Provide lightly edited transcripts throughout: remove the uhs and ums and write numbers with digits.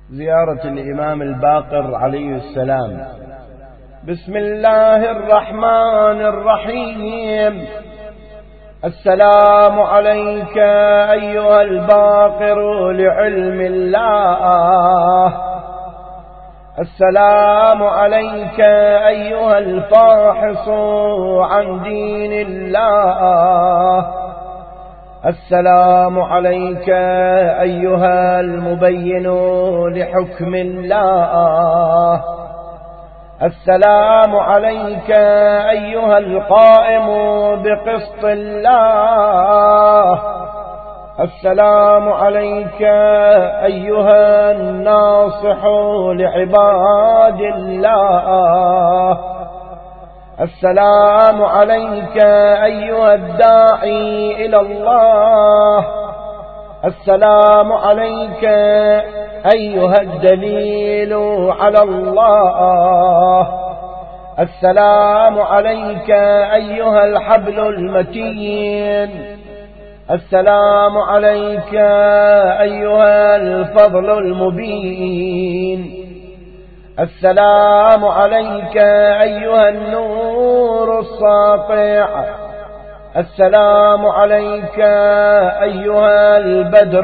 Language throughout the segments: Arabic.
زيارة الإمام الباقر عليه السلام. بسم الله الرحمن الرحيم. السلام عليك أيها الباقر لعلم الله، السلام عليك أيها الفاحص عن دين الله، السلام عليك أيها المبين لحكم الله، السلام عليك أيها القائم بقسط الله، السلام عليك أيها الناصح لعباد الله، السلام عليك أيها الداعي إلى الله، السلام عليك أيها الدليل على الله، السلام عليك أيها الحبل المتين، السلام عليك أيها الفضل المبين، السلام عليك أيها النور الساطع، السلام عليك أيها البدر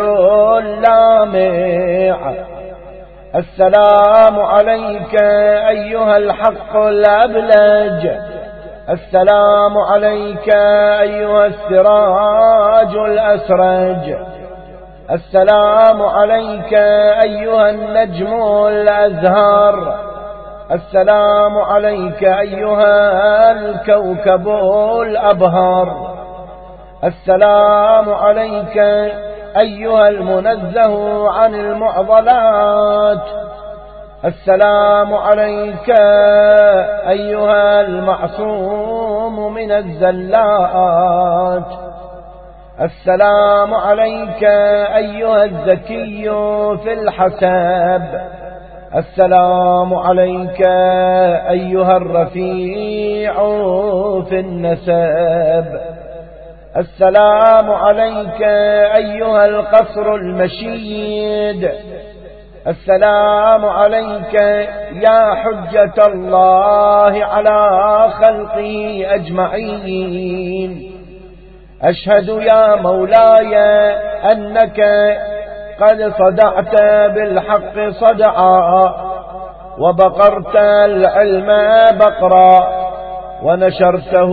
اللامع، السلام عليك أيها الحق الأبلج، السلام عليك أيها السراج الأسرج، السلام عليك أيها النجم الأزهر، السلام عليك أيها الكوكب الأبهر، السلام عليك أيها المنزه عن المعضلات، السلام عليك أيها المعصوم من الزلات، السلام عليك أيها الزكي في الحساب، السلام عليك أيها الرفيع في النسب، السلام عليك أيها القصر المشيد، السلام عليك يا حجة الله على خلقه أجمعين. أشهد يا مولاي أنك قد صدعت بالحق صدعا، وبقرت العلم بقرا، ونشرته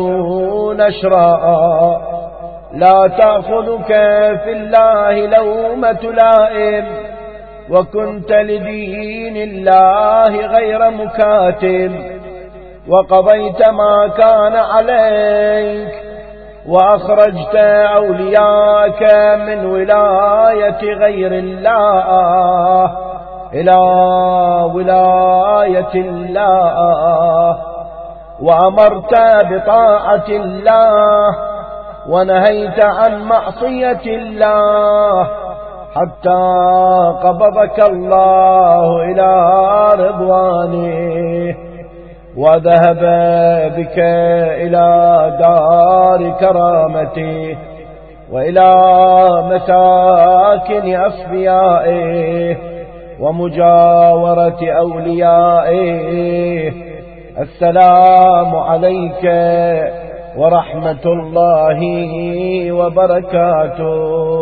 نشرا، لا تأخذك في الله لومة لائم، وكنت لدين الله غير مكاتم، وقضيت ما كان عليك، وأخرجت أولياءك من ولاية غير الله إلى ولاية الله، وأمرت بطاعة الله، ونهيت عن معصية الله، حتى قبضك الله إلى رضوانه، وذهب بك إلى دار كرامته، وإلى مساكن أصفيائه، ومجاورة أوليائه. السلام عليك ورحمة الله وبركاته.